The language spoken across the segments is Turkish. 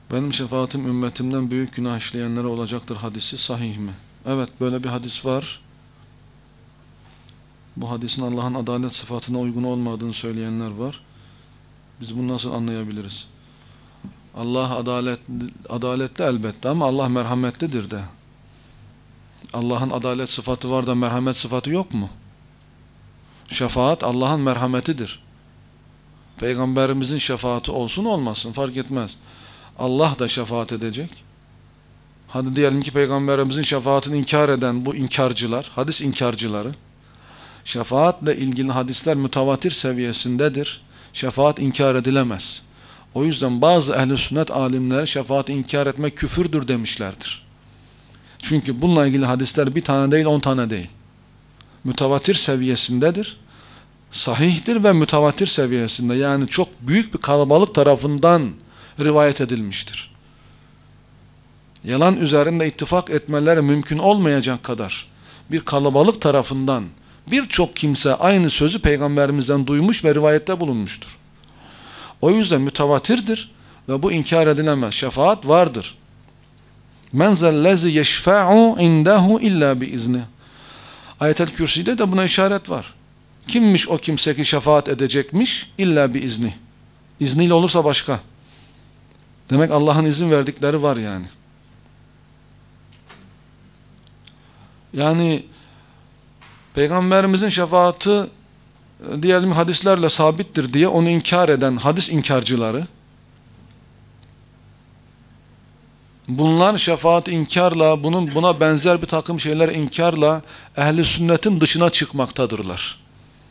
Benim şefaatim ümmetimden büyük günah işleyenlere olacaktır hadisi sahih mi? Evet, böyle bir hadis var. Bu hadisin Allah'ın adalet sıfatına uygun olmadığını söyleyenler var. Biz bunu nasıl anlayabiliriz? Allah adaletli elbette ama Allah merhametlidir de. Allah'ın adalet sıfatı var da merhamet sıfatı yok mu? Şefaat Allah'ın merhametidir. Peygamberimizin şefaati olsun olmasın fark etmez. Allah da şefaat edecek. Hadi diyelim ki Peygamberimizin şefaatini inkar eden bu inkarcılar, hadis inkarcıları, şefaatle ilgili hadisler mütevatir seviyesindedir. Şefaat inkar edilemez. O yüzden bazı ehl-i sünnet alimleri şefaati inkar etmek küfürdür demişlerdir. Çünkü bununla ilgili hadisler bir tane değil 10 tane değil. Mütevatir seviyesindedir. Sahihtir ve mütevatir seviyesinde, yani çok büyük bir kalabalık tarafından rivayet edilmiştir. Yalan üzerinde ittifak etmeleri mümkün olmayacak kadar bir kalabalık tarafından birçok kimse aynı sözü Peygamberimizden duymuş ve rivayette bulunmuştur. O yüzden mütevatirdir ve bu inkar edilemez. Şefaat vardır. Men zellezi yeşfa'u indehu illa biizni. Ayet-el Kürsi'de de buna işaret var. Kimmiş o kimse ki şefaat edecekmiş? İlla biizni. İzniyle olursa başka. Demek Allah'ın izin verdikleri var yani. Yani Peygamberimizin şefaati diyelim hadislerle sabittir diye onu inkar eden hadis inkarcıları, bunlar şefaat inkarla, buna benzer bir takım şeyler inkarla ehli sünnetin dışına çıkmaktadırlar.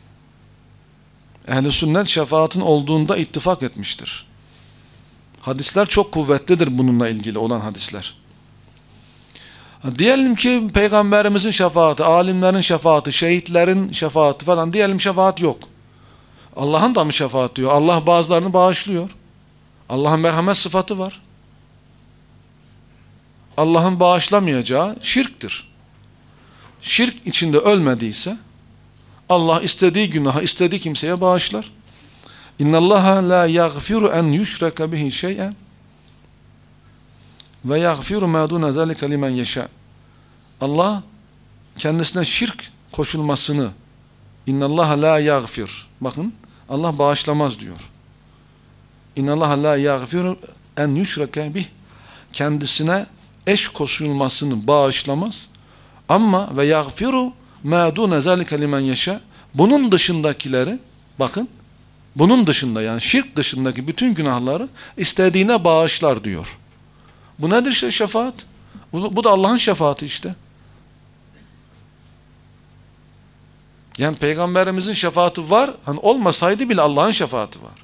Ehli sünnet şefaatin olduğunda ittifak etmiştir. Hadisler çok kuvvetlidir bununla ilgili olan hadisler. Diyelim ki Peygamberimizin şefaati, alimlerin şefaati, şehitlerin şefaati falan, diyelim şefaat yok. Allah'ın da mı şefaat diyor? Allah bazılarını bağışlıyor. Allah'ın merhamet sıfatı var. Allah'ın bağışlamayacağı şirktir. Şirk içinde ölmediyse Allah istediği günahı istediği kimseye bağışlar. İnnallaha la yaghfiru en yushraka bihi şey'en ve yaghfiru ma dun zalika limen yasha. Allah kendisine şirk koşulmasını, innallaha la yaghfir. Bakın, Allah bağışlamaz diyor. İnnallaha la yaghfiru en yushraka bih. Kendisine eş koşulmasını bağışlamaz. Ama ve yaghfiru ma dun zalika limen yasha. Bunun dışındakileri, bakın, bunun dışında, yani şirk dışındaki bütün günahları istediğine bağışlar diyor. Bu nedir işte şefaat? Bu da Allah'ın şefaati işte. Yani Peygamberimizin şefaati var. Hani olmasaydı bile Allah'ın şefaati var.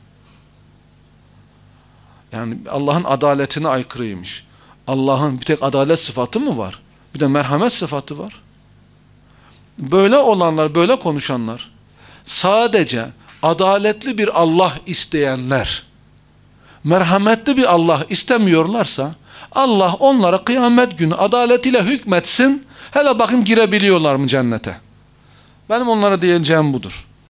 Yani Allah'ın adaletine aykırıymış. Allah'ın bir tek adalet sıfatı mı var? Bir de merhamet sıfatı var. Böyle olanlar, böyle konuşanlar, sadece adaletli bir Allah isteyenler, merhametli bir Allah istemiyorlarsa, Allah onlara kıyamet günü adaletiyle hükmetsin, hele bakayım girebiliyorlar mı cennete? Benim onlara diyeceğim budur.